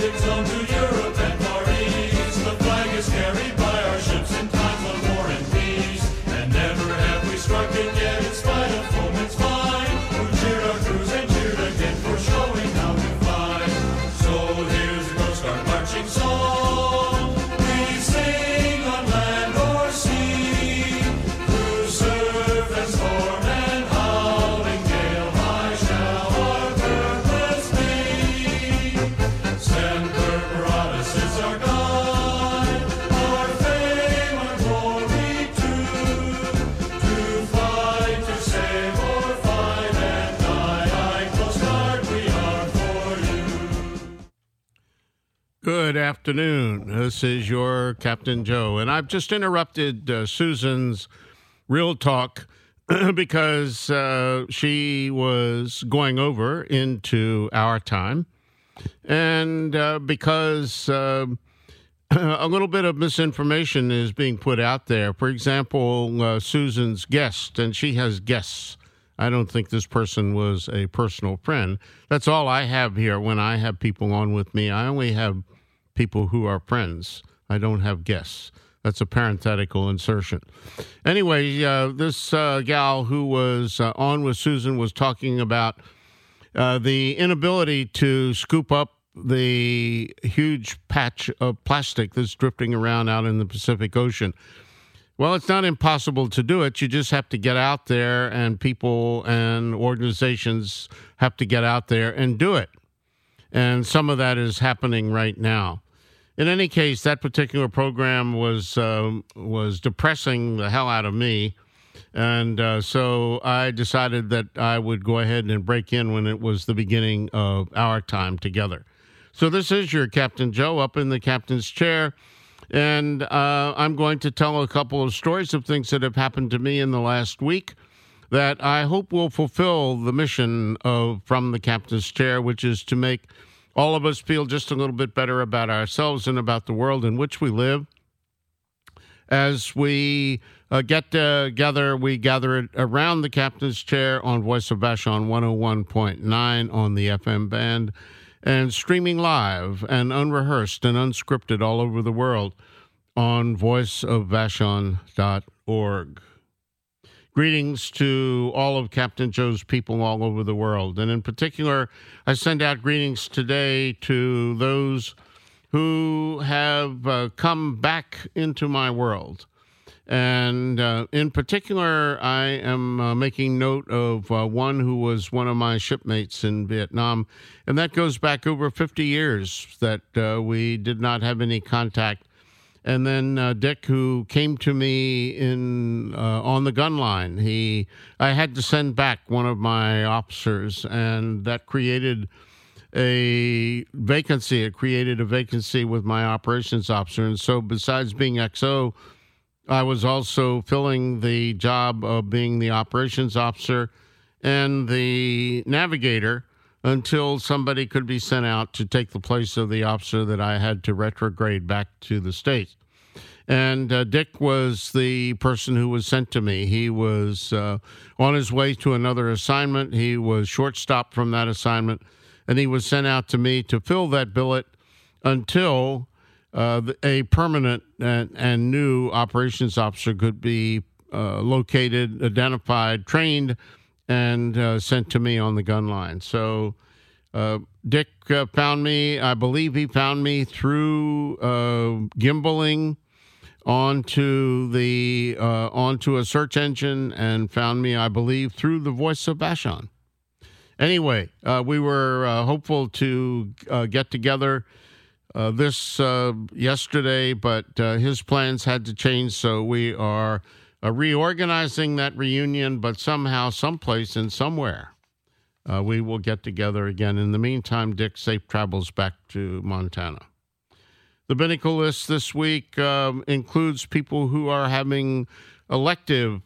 zone to Europe and Far East. The flag is carried by our ships in times of war and peace. And never have we struck it yet in spite of foemen's fine, who cheered our crews and cheered again for showing how to fly. So here's the Coast Guard marching song. We sing on land or sea, through surf and storm and howling gale high shall our purpose be. Semper Paratus is our God, our fame, our glory too, to fight, to save or fight and die. Aye, Coast Guard, we are for you. Good afternoon. This is your Captain Joe, and I've just interrupted Susan's Real Talk because she was going over into our time, and because a little bit of misinformation is being put out there. For example, Susan's guest, and she has guests. I don't think this person was a personal friend. That's all I have here when I have people on with me. I only have people who are friends. I don't have guests. That's a parenthetical insertion. Anyway, this gal who was on with Susan was talking about the inability to scoop up the huge patch of plastic that's drifting around out in the Pacific Ocean. Well, it's not impossible to do it. You just have to get out there, and people and organizations have to get out there and do it. And some of that is happening right now. In any case, that particular program was depressing the hell out of me, and so I decided that I would go ahead and break in when it was the beginning of our time together. So this is your Captain Joe up in the captain's chair, and I'm going to tell a couple of stories of things that have happened to me in the last week that I hope will fulfill the mission of From the Captain's Chair, which is to make all of us feel just a little bit better about ourselves and about the world in which we live. As we get together, we gather it around the Captain's Chair on Voice of Vashon 101.9 on the FM band, and streaming live and unrehearsed and unscripted all over the world on voiceofvashon.org. Greetings to all of Captain Joe's people all over the world. And in particular, I send out greetings today to those who have come back into my world. And in particular, I am making note of one who was one of my shipmates in Vietnam. And that goes back over 50 years that we did not have any contact. And then Dick, who came to me in on the gun line, I had to send back one of my officers, and that created a vacancy. It created a vacancy with my operations officer. And so besides being XO, I was also filling the job of being the operations officer and the navigator until somebody could be sent out to take the place of the officer that I had to retrograde back to the States. And Dick was the person who was sent to me. He was on his way to another assignment. He was short-stopped from that assignment, and he was sent out to me to fill that billet until a permanent and new operations officer could be located, identified, trained, and sent to me on the gun line. So Dick found me. I believe he found me through gimbaling onto a search engine, and found me, I believe, through the Voice of Vashon. Anyway, we were hopeful to get together this yesterday, but his plans had to change, so we are reorganizing that reunion, but somehow, someplace, and somewhere, we will get together again. In the meantime, Dick, safe travels back to Montana. The Binnacle list this week includes people who are having elective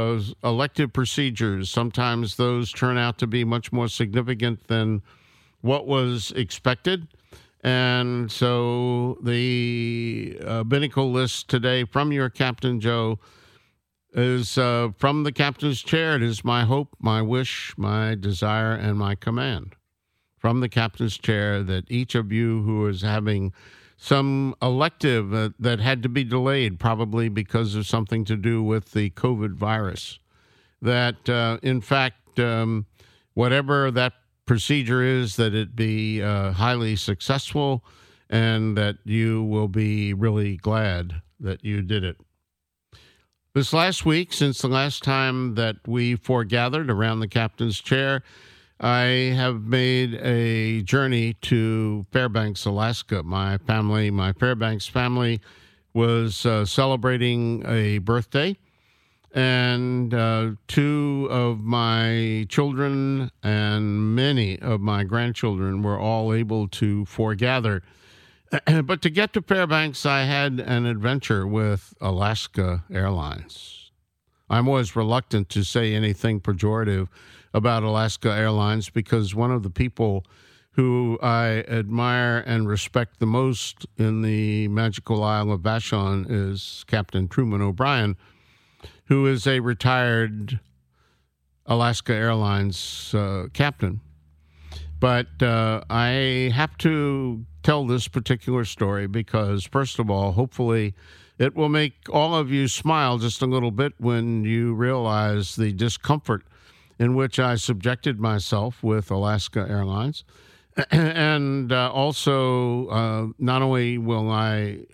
procedures. Sometimes those turn out to be much more significant than what was expected. And so the Binnacle list today from your Captain Joe is from the Captain's Chair. It is my hope, my wish, my desire, and my command from the captain's chair that each of you who is having some elective that had to be delayed, probably because of something to do with the COVID virus, that in fact, whatever that procedure is, that it be highly successful, and that you will be really glad that you did it. This last week, since the last time that we foregathered around the captain's chair, I have made a journey to Fairbanks, Alaska. My Fairbanks family, was celebrating a birthday, and two of my children and many of my grandchildren were all able to foregather. But to get to Fairbanks, I had an adventure with Alaska Airlines. I'm always reluctant to say anything pejorative about Alaska Airlines because one of the people who I admire and respect the most in the magical Isle of Vashon is Captain Truman O'Brien, who is a retired Alaska Airlines captain. But I have to tell this particular story because, first of all, hopefully it will make all of you smile just a little bit when you realize the discomfort in which I subjected myself with Alaska Airlines. And also, not only will I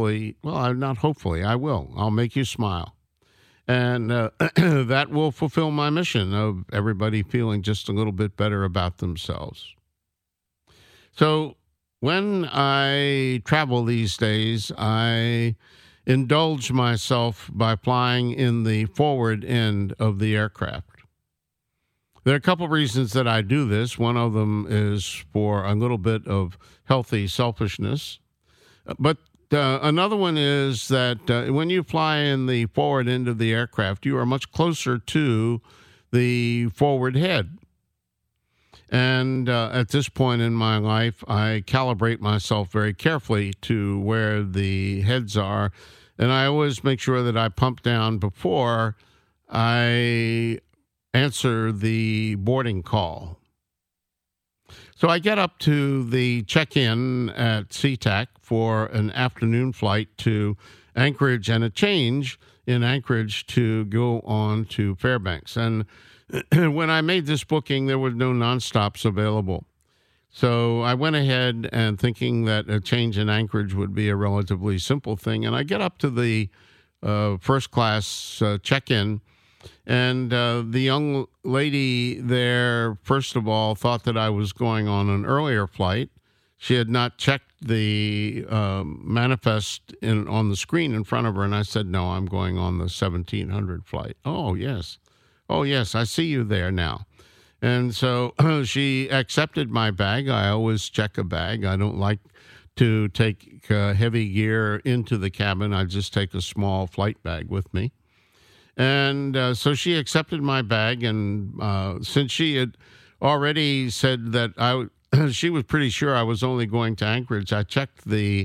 I'll make you smile. And that will fulfill my mission of everybody feeling just a little bit better about themselves. So when I travel these days, I indulge myself by flying in the forward end of the aircraft. There are a couple of reasons that I do this. One of them is for a little bit of healthy selfishness. But another one is that when you fly in the forward end of the aircraft, you are much closer to the forward head. And at this point in my life, I calibrate myself very carefully to where the heads are. And I always make sure that I pump down before I answer the boarding call. So I get up to the check-in at SeaTac for an afternoon flight to Anchorage and a change in Anchorage to go on to Fairbanks. And when I made this booking, there were no nonstops available. So I went ahead and thinking that a change in Anchorage would be a relatively simple thing. And I get up to the first class check-in, and the young lady there, first of all, thought that I was going on an earlier flight. She had not checked the manifest on the screen in front of her, and I said, no, I'm going on the 1700 flight. Oh, yes, I see you there now. And so she accepted my bag. I always check a bag. I don't like to take heavy gear into the cabin. I just take a small flight bag with me. And so she accepted my bag, and since she had already said that she was pretty sure I was only going to Anchorage, I checked the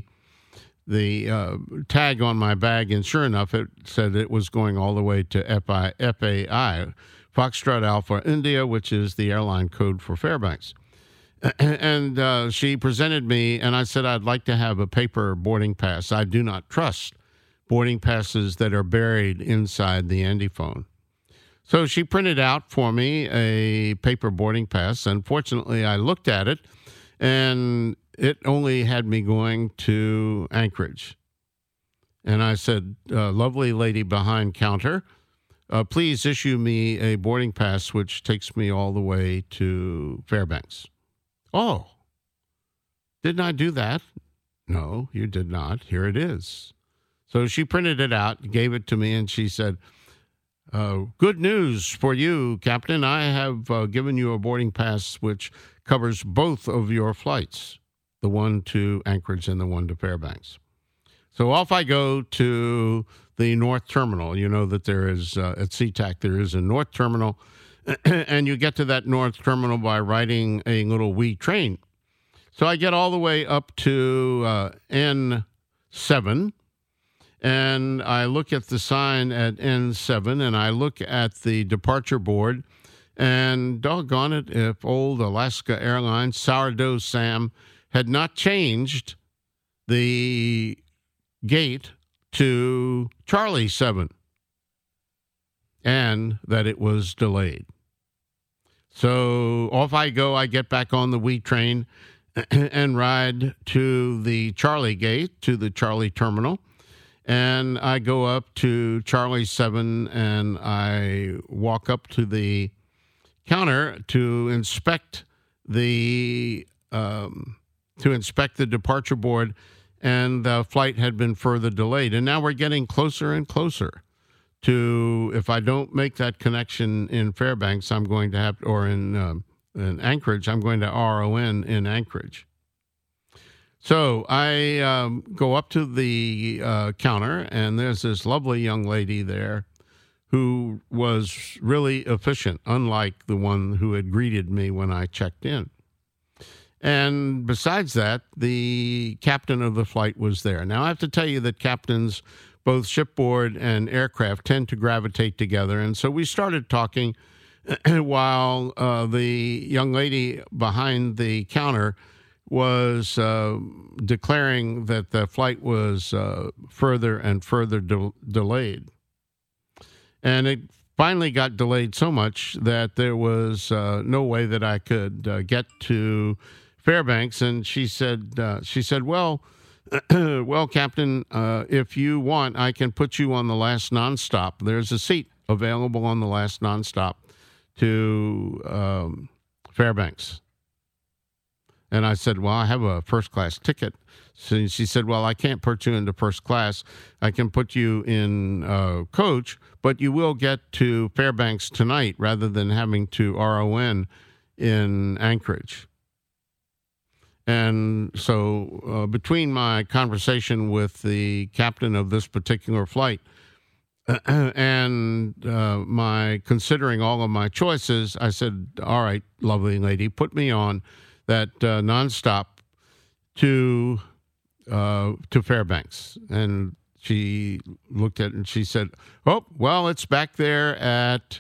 tag on my bag, and sure enough, it said it was going all the way to FAI, Foxtrot Alpha India, which is the airline code for Fairbanks. And she presented me, and I said I'd like to have a paper boarding pass. I do not trust boarding passes that are buried inside the Andyphone. So she printed out for me a paper boarding pass. Unfortunately, I looked at it, and it only had me going to Anchorage. And I said, lovely lady behind counter, please issue me a boarding pass which takes me all the way to Fairbanks. Oh, didn't I do that? No, you did not. Here it is. So she printed it out, gave it to me, and she said, good news for you, Captain. I have given you a boarding pass which covers both of your flights, the one to Anchorage and the one to Fairbanks. So off I go to the North Terminal. You know that there is, at SeaTac, there is a North Terminal, and you get to that North Terminal by riding a little wee train. So I get all the way up to N7, and I look at the sign at N7, and I look at the departure board, And doggone it, if old Alaska Airlines Sourdough Sam had not changed the gate to Charlie 7 and that it was delayed. So off I go. I get back on the wheat train and ride to the Charlie gate, to the Charlie terminal. And I go up to Charlie 7 and I walk up to the counter to inspect the departure board, and the flight had been further delayed. And now we're getting closer and closer to, if I don't make that connection in Fairbanks, I'm going to have, or in Anchorage, I'm going to RON in Anchorage. So I go up to the counter, and there's this lovely young lady there who was really efficient, unlike the one who had greeted me when I checked in. And besides that, the captain of the flight was there. Now, I have to tell you that captains, both shipboard and aircraft, tend to gravitate together. And so we started talking while the young lady behind the counter was declaring that the flight was further and further delayed. And it finally got delayed so much that there was no way that I could get to Fairbanks. And she said, well, well, Captain, if you want, I can put you on the last nonstop. There's a seat available on the last nonstop to Fairbanks. And I said, well, I have a first-class ticket. So she said, well, I can't put you into first class. I can put you in coach, but you will get to Fairbanks tonight rather than having to RON in Anchorage. And so between my conversation with the captain of this particular flight and my considering all of my choices, I said, all right, lovely lady, put me on that nonstop to Fairbanks. And she looked at it and she said, oh, well, it's back there at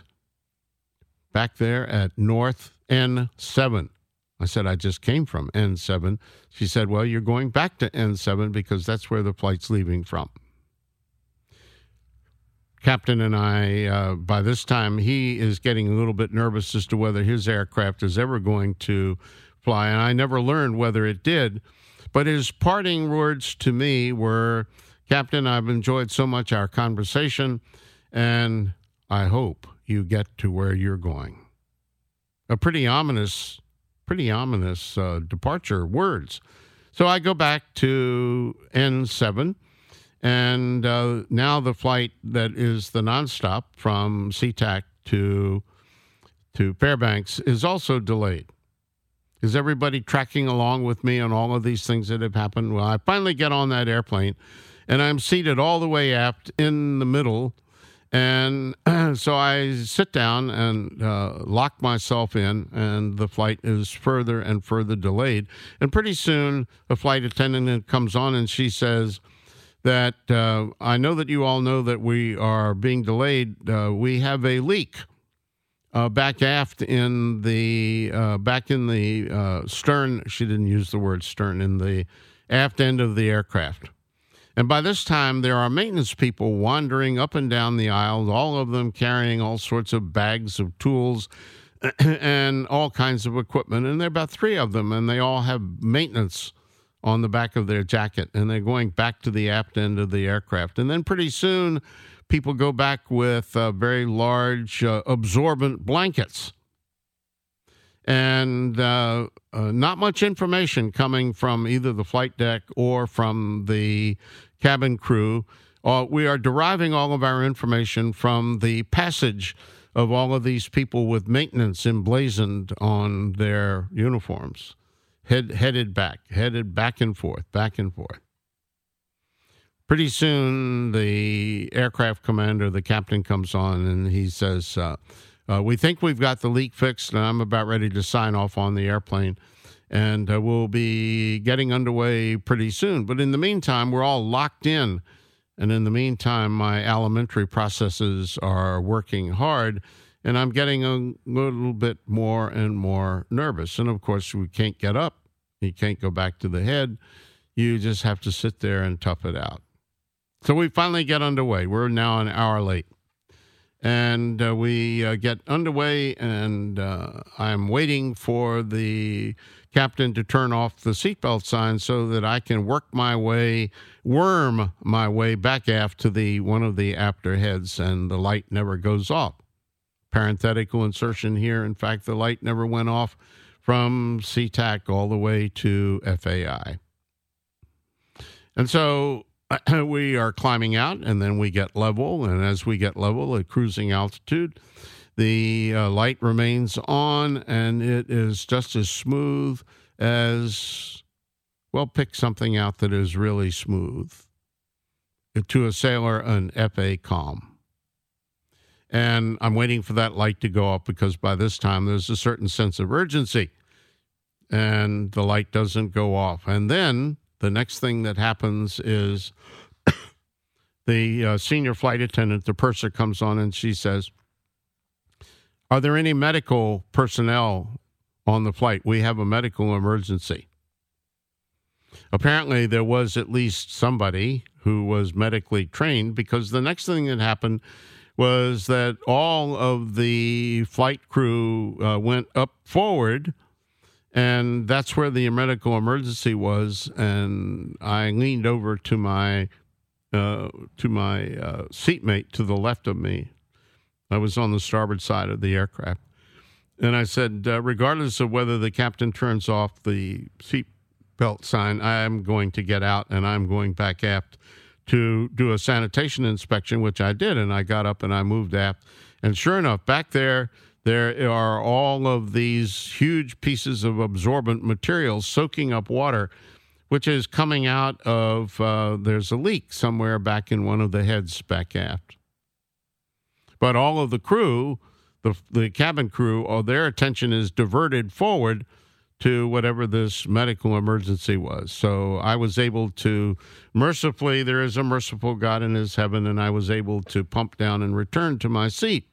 North N7. I said, I just came from N7. She said, well, you're going back to N7 because that's where the flight's leaving from. Captain and I, by this time, he is getting a little bit nervous as to whether his aircraft is ever going to fly, and I never learned whether it did. But his parting words to me were, Captain, I've enjoyed so much our conversation, and I hope you get to where you're going. A pretty ominous departure words. So I go back to N7, and now the flight that is the nonstop from SeaTac to Fairbanks is also delayed. Is everybody tracking along with me on all of these things that have happened? Well, I finally get on that airplane, and I'm seated all the way aft in the middle. And so I sit down and lock myself in, and the flight is further and further delayed. And pretty soon, a flight attendant comes on, and she says that, I know that you all know that we are being delayed. We have a leak back aft in the stern. She didn't use the word stern, in the aft end of the aircraft. And by this time, there are maintenance people wandering up and down the aisle, all of them carrying all sorts of bags of tools and all kinds of equipment. And there are about 3 of them, and they all have maintenance on the back of their jacket. And they're going back to the aft end of the aircraft. And then pretty soon, people go back with very large absorbent blankets. And not much information coming from either the flight deck or from the cabin crew. We are deriving all of our information from the passage of all of these people with maintenance emblazoned on their uniforms, headed back and forth. Pretty soon, the aircraft commander, the captain, comes on, and he says, we think we've got the leak fixed, and I'm about ready to sign off on the airplane. And we'll be getting underway pretty soon. But in the meantime, we're all locked in. And in the meantime, my alimentary processes are working hard. and I'm getting a little bit more and more nervous. And of course, we can't get up. You can't go back to the head. You just have to sit there and tough it out. So we finally get underway. We're now an hour late. And we get underway, and I'm waiting for the captain to turn off the seatbelt sign so that I can worm my way back aft to one of the after heads, and the light never goes off. Parenthetical insertion here. In fact, the light never went off from SeaTac all the way to FAI. And so we are climbing out, and then we get level. And as we get level at cruising altitude, the light remains on, and it is just as smooth as, well, pick something out that is really smooth. To a sailor, an FA calm. And I'm waiting for that light to go off because by this time there's a certain sense of urgency, and the light doesn't go off. And then the next thing that happens is the senior flight attendant, the purser, comes on and she says, "Are there any medical personnel on the flight? We have a medical emergency." Apparently, there was at least somebody who was medically trained, because the next thing that happened was that all of the flight crew went up forward, and that's where the medical emergency was. And I leaned over to my seatmate to the left of me. I was on the starboard side of the aircraft. And I said, regardless of whether the captain turns off the seatbelt sign, I'm going to get out and I'm going back aft to do a sanitation inspection, which I did. And I got up and I moved aft. And sure enough, back there are all of these huge pieces of absorbent material soaking up water, which is coming out of, there's a leak somewhere back in one of the heads back aft. But all of the crew, the cabin crew, their attention is diverted forward to whatever this medical emergency was. So I was able to, mercifully, there is a merciful God in his heaven, and I was able to pump down and return to my seat.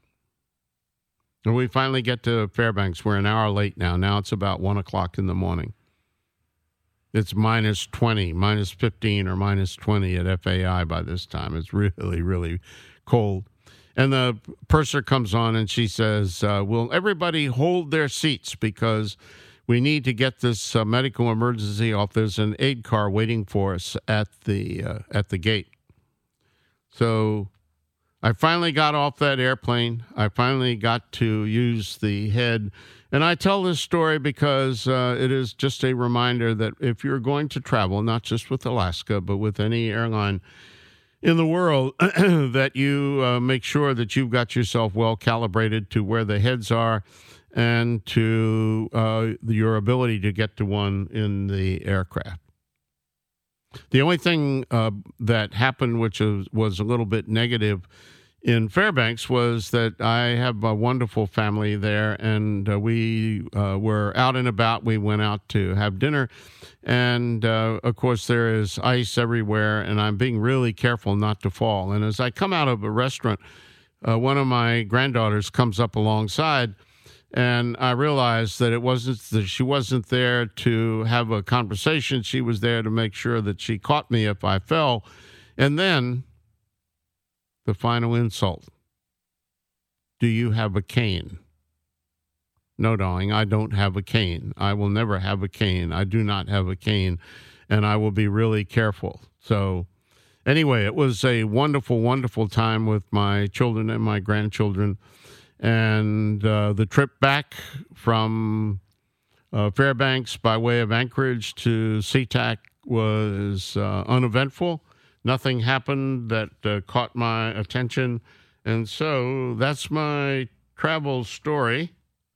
And we finally get to Fairbanks. We're an hour late now. Now it's about 1 o'clock in the morning. It's minus 20, minus 15, or minus 20 at FAI by this time. It's really, really cold. And the purser comes on and she says, will everybody hold their seats because we need to get this medical emergency off. There's an aid car waiting for us at the gate. So I finally got off that airplane. I finally got to use the head. And I tell this story because it is just a reminder that if you're going to travel, not just with Alaska, but with any airline in the world, that you make sure that you've got yourself well calibrated to where the heads are and to your ability to get to one in the aircraft. The only thing that happened, which was a little bit negative in Fairbanks, was that I have a wonderful family there, and we were out and about. We went out to have dinner, and of course there is ice everywhere, and I'm being really careful not to fall. And as I come out of a restaurant, one of my granddaughters comes up alongside, and I realized that she wasn't there to have a conversation. She was there to make sure that she caught me if I fell. And then the final insult. Do you have a cane? No, darling, I don't have a cane. I will never have a cane. I do not have a cane, and I will be really careful. So anyway, it was a wonderful, wonderful time with my children and my grandchildren. And the trip back from Fairbanks by way of Anchorage to SeaTac was uneventful. Nothing happened that caught my attention. And so that's my travel story.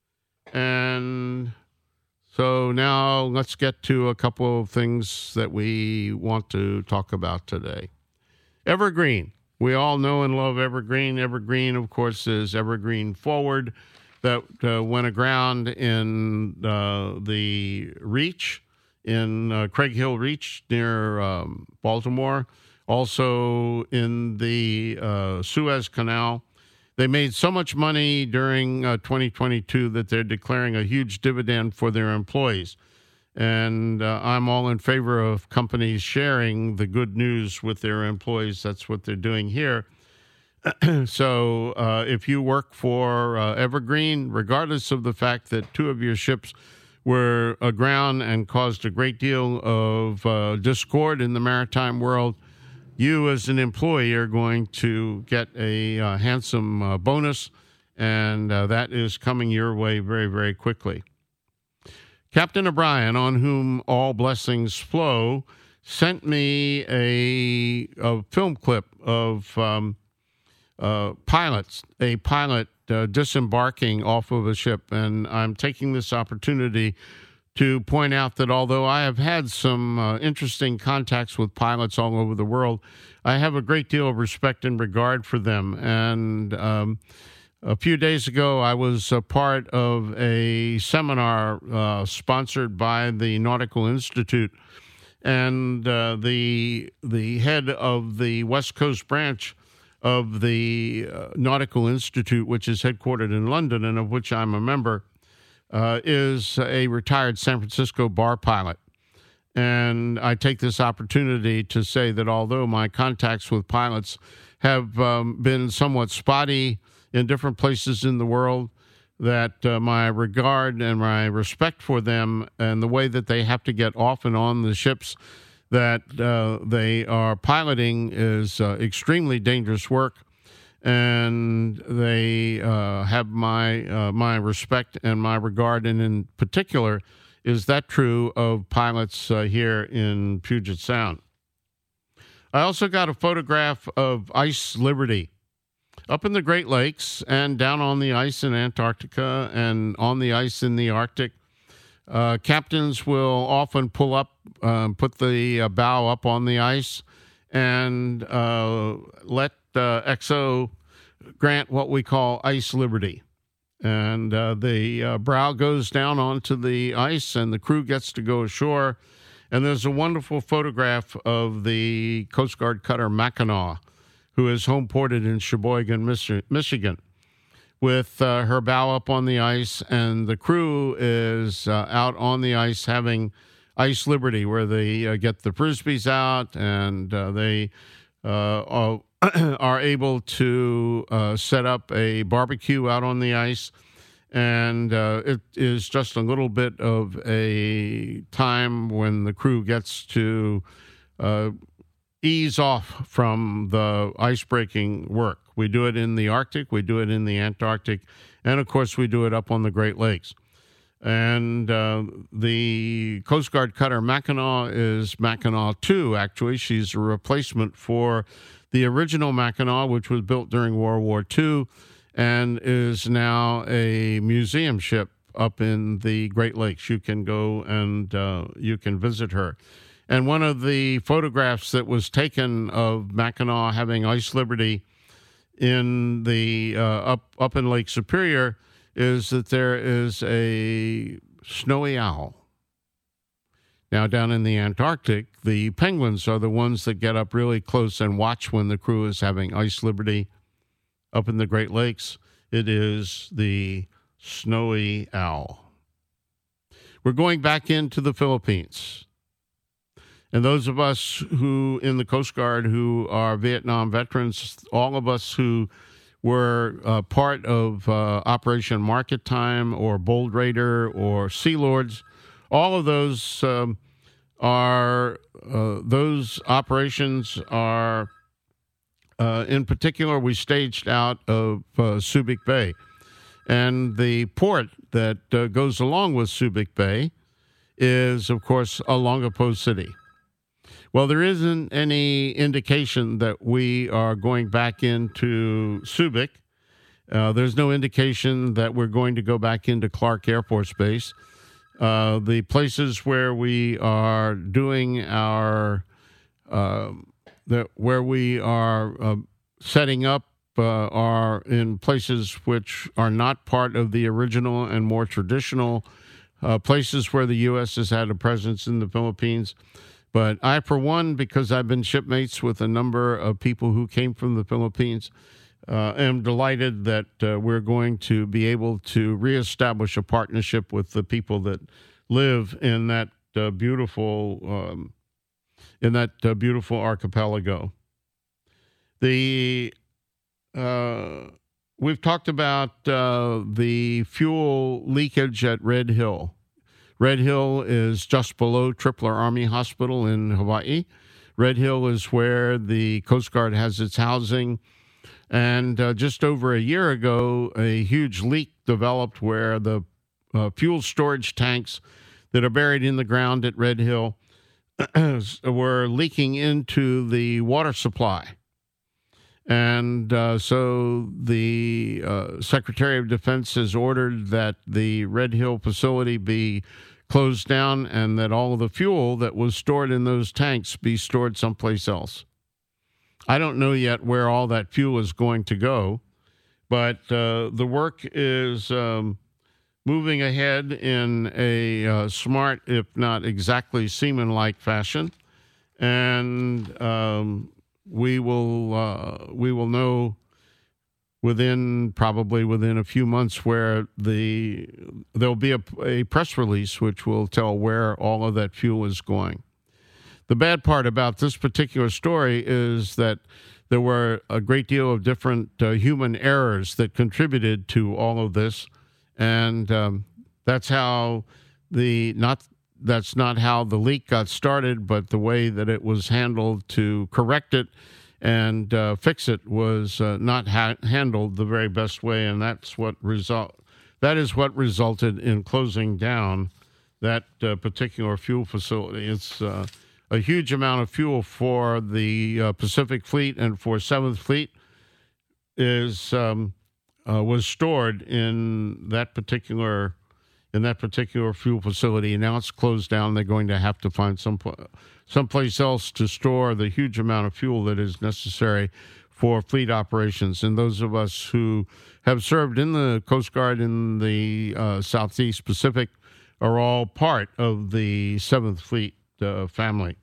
And so now let's get to a couple of things that we want to talk about today. Evergreen. We all know and love Evergreen. Evergreen, of course, is Evergreen Forward that went aground in the Reach, in Craig Hill Reach near Baltimore, also in the Suez Canal. They made so much money during 2022 that they're declaring a huge dividend for their employees. And I'm all in favor of companies sharing the good news with their employees. That's what they're doing here. So if you work for Evergreen, regardless of the fact that 2 of your ships were aground and caused a great deal of discord in the maritime world, you as an employee are going to get a handsome bonus, and that is coming your way very, very quickly. Captain O'Brien, on whom all blessings flow, sent me a film clip of a pilot disembarking off of a ship, and I'm taking this opportunity to point out that although I have had some interesting contacts with pilots all over the world, I have a great deal of respect and regard for them. And a few days ago, I was a part of a seminar sponsored by the Nautical Institute, and the head of the West Coast branch of the Nautical Institute, which is headquartered in London and of which I'm a member, is a retired San Francisco bar pilot. And I take this opportunity to say that although my contacts with pilots have been somewhat spotty in different places in the world, that my regard and my respect for them and the way that they have to get off and on the ships that they are piloting is extremely dangerous work. And they have my respect and my regard, and in particular, is that true of pilots here in Puget Sound. I also got a photograph of Ice Liberty up in the Great Lakes and down on the ice in Antarctica and on the ice in the Arctic. Captains will often pull up, put the bow up on the ice, and let XO grant what we call ice liberty. And the brow goes down onto the ice, and the crew gets to go ashore. And there's a wonderful photograph of the Coast Guard cutter Mackinac, who is home ported in Sheboygan, Michigan, with her bow up on the ice, and the crew is out on the ice having ice liberty, where they get the Frisbees out, and they are able to set up a barbecue out on the ice. And it is just a little bit of a time when the crew gets to ease off from the ice-breaking work. We do it in the Arctic, we do it in the Antarctic, and of course we do it up on the Great Lakes. And the Coast Guard cutter Mackinac is Mackinac 2, actually. She's a replacement for the original Mackinac, which was built during World War II and is now a museum ship up in the Great Lakes. You can go and you can visit her. And one of the photographs that was taken of Mackinac having ice liberty in the up in Lake Superior is that there is a snowy owl. Now, down in the Antarctic, the penguins are the ones that get up really close and watch when the crew is having ice liberty. Up in the Great Lakes, it is the snowy owl. We're going back into the Philippines. And those of us who in the Coast Guard who are Vietnam veterans, all of us who were part of Operation Market Time or Bold Raider or Sea Lords, all of those those operations are, in particular, we staged out of Subic Bay. And the port that goes along with Subic Bay is, of course, Olongapo City. Well, there isn't any indication that we are going back into Subic. There's no indication that we're going to go back into Clark Air Force Base. The places where we are doing our, where we are setting up are in places which are not part of the original and more traditional places where the U.S. has had a presence in the Philippines. But I, for one, because I've been shipmates with a number of people who came from the Philippines, am delighted that we're going to be able to reestablish a partnership with the people that live in that beautiful archipelago. We've talked about the fuel leakage at Red Hill. Red Hill is just below Tripler Army Hospital in Hawaii. Red Hill is where the Coast Guard has its housing. And just over a year ago, a huge leak developed where the fuel storage tanks that are buried in the ground at Red Hill were leaking into the water supply. And so the Secretary of Defense has ordered that the Red Hill facility be closed down and that all of the fuel that was stored in those tanks be stored someplace else. I don't know yet where all that fuel is going to go, but the work is moving ahead in a smart, if not exactly seaman-like fashion, and we will know within a few months where there'll be a press release which will tell where all of that fuel is going. The bad part about this particular story is that there were a great deal of different human errors that contributed to all of this, and that's not how the leak got started, but the way that it was handled to correct it and fix it was not handled the very best way, and that is what resulted in closing down that particular fuel facility. It's a huge amount of fuel for the Pacific Fleet and for 7th Fleet was stored in that particular fuel facility, and now it's closed down. They're going to have to find someplace else to store the huge amount of fuel that is necessary for fleet operations. And those of us who have served in the Coast Guard in the Southeast Pacific are all part of the 7th Fleet family.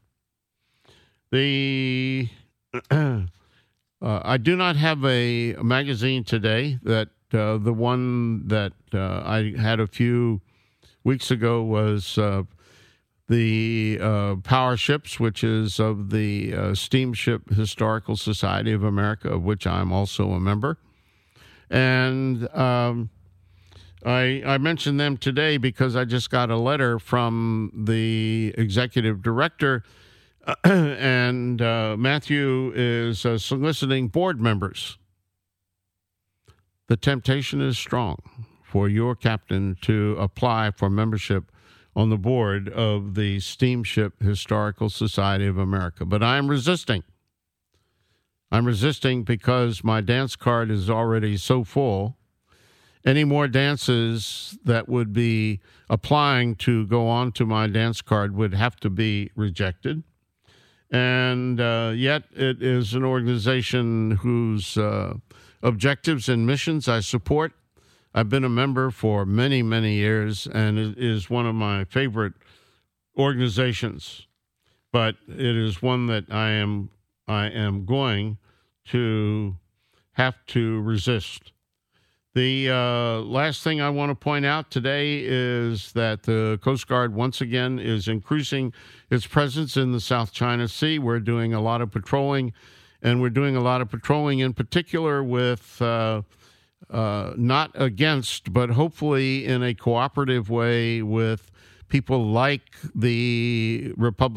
I do not have a magazine today. That the one that I had a few weeks ago was the Power Ships, which is of the Steamship Historical Society of America, of which I'm also a member. And I mentioned them today because I just got a letter from the executive director, and Matthew is soliciting board members. The temptation is strong for your captain to apply for membership on the board of the Steamship Historical Society of America. But I'm resisting. I'm resisting because my dance card is already so full. Any more dances that would be applying to go on to my dance card would have to be rejected. And yet it is an organization whose objectives and missions I support. I've been a member for many, many years, and it is one of my favorite organizations. But it is one that I am going to have to resist. The last thing I want to point out today is that the Coast Guard once again is increasing its presence in the South China Sea. We're doing a lot of patrolling, and we're doing a lot of patrolling in particular with not against, but hopefully in a cooperative way with people like the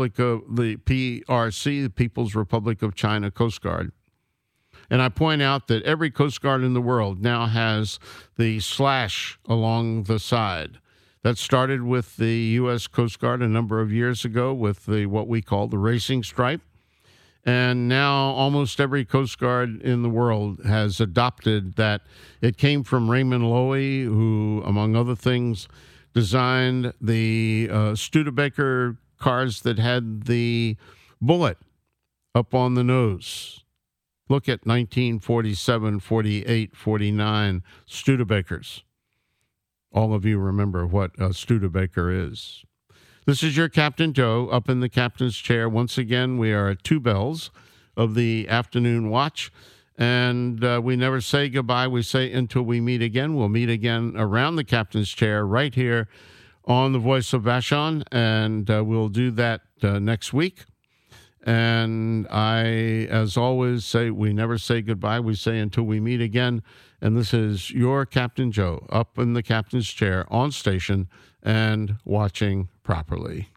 PRC, the People's Republic of China Coast Guard. And I point out that every Coast Guard in the world now has the slash along the side. That started with the U.S. Coast Guard a number of years ago with what we call the racing stripe. And now almost every Coast Guard in the world has adopted that. It came from Raymond Loewy, who, among other things, designed the Studebaker cars that had the bullet up on the nose. Look at 1947, 48, 49 Studebakers. All of you remember what a Studebaker is. This is your Captain Joe up in the captain's chair. Once again, we are at 2 bells of the afternoon watch, And we never say goodbye. We say until we meet again. We'll meet again around the captain's chair right here on the Voice of Vashon, and we'll do that next week. And I, as always, say we never say goodbye. We say until we meet again. And this is your Captain Joe up in the captain's chair on station and watching properly.